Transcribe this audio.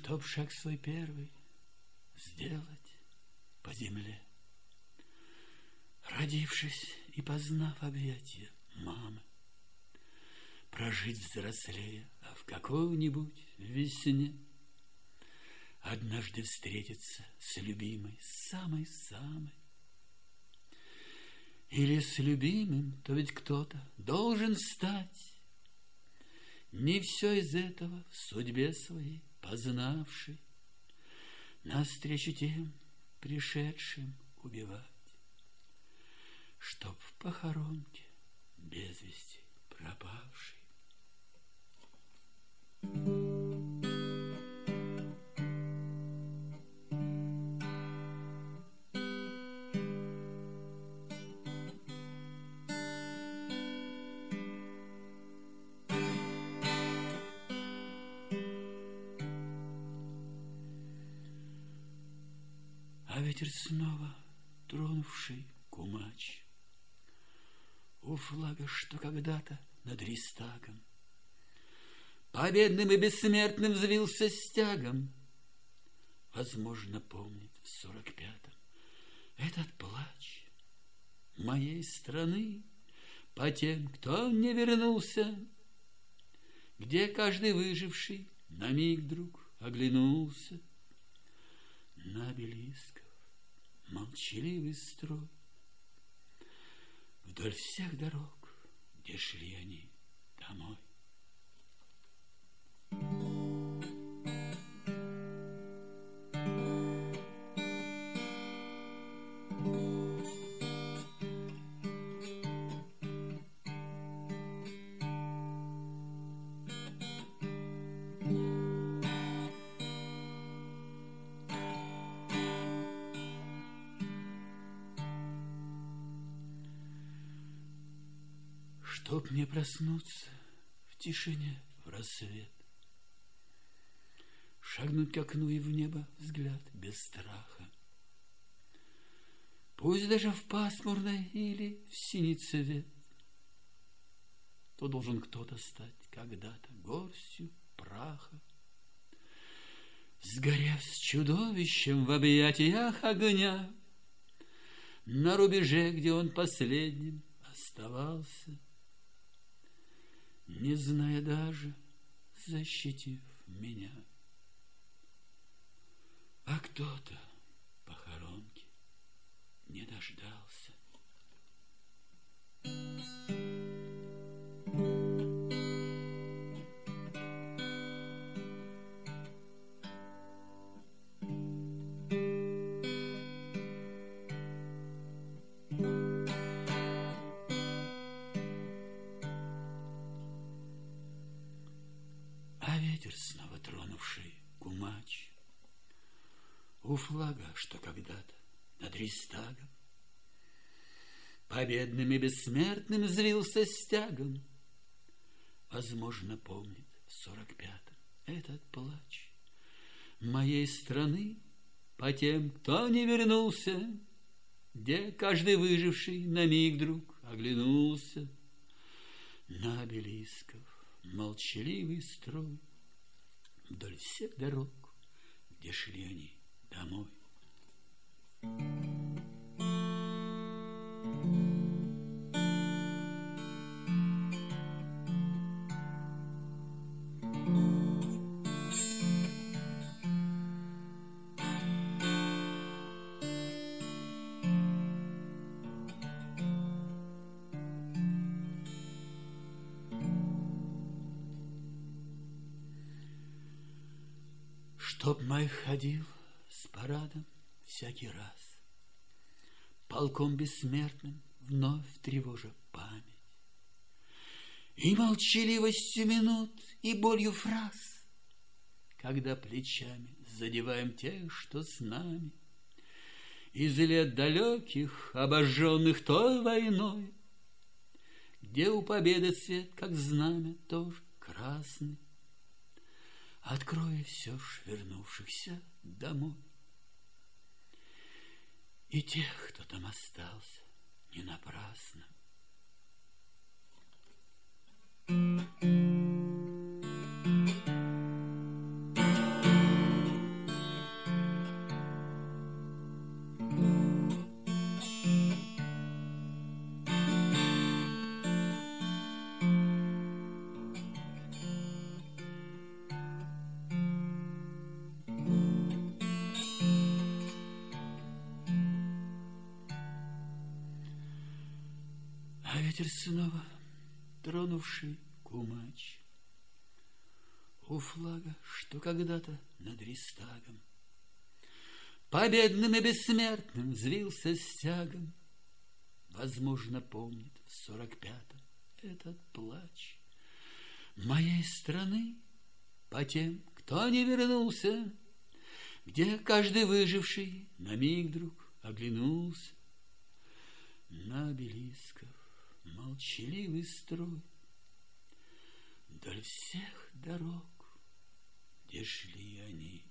Чтоб шаг свой первый сделать по земле, родившись и познав объятия мамы, прожить взрослея, а в какой-нибудь весне однажды встретиться с любимой, самой-самой. Или с любимым, то ведь кто-то должен стать, не все из этого в судьбе своей познавший, навстречу тем пришедшим убивать, чтоб в похоронке без вести пропавший. А ветер снова тронувший кумач у флага, что когда-то над Рейхстагом победным и бессмертным взвился стягом, возможно, помнит в 45-м этот плач моей страны по тем, кто не вернулся, где каждый выживший на миг вдруг оглянулся на обелисков молчаливый строй вдоль всех дорог, где шли они домой. Чтоб мне проснуться в тишине в рассвет, шагнуть к окну и в небо взгляд без страха, пусть даже в пасмурный или в синий цвет, то должен кто-то стать когда-то горстью праха, сгорев с чудовищем в объятиях огня на рубеже, где он последним оставался, не зная даже, защитив меня. А кто-то похоронки не дождался. А ветер, снова тронувший кумач у флага, что когда-то над Рейхстагом победным и бессмертным взвился стягом, возможно, помнит в 45-м этот плач моей страны по тем, кто не вернулся, где каждый выживший на миг вдруг оглянулся на обелисков молчаливый строй вдоль всех дорог, где шли они домой. Чтоб мой ходил с парадом всякий раз, полком бессмертным вновь тревожа память, и молчаливостью минут, и болью фраз, когда плечами задеваем тех, что с нами, из лет далеких, обожженных той войной, где у победы цвет, как знамя, тоже красный, откроя все ж вернувшихся домой. И тех, кто там остался, не напрасно. Ветер снова, тронувший кумач, у флага, что когда-то над Рейхстагом победным и бессмертным взвился стягом, возможно, помнит в 45-м этот плач моей страны по тем, кто не вернулся, где каждый выживший на миг вдруг оглянулся на обелисков молчаливый строй вдоль всех дорог, где шли они